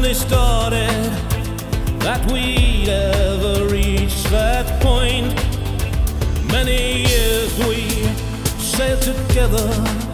they started that we'd ever reach that point. Many years we sailed together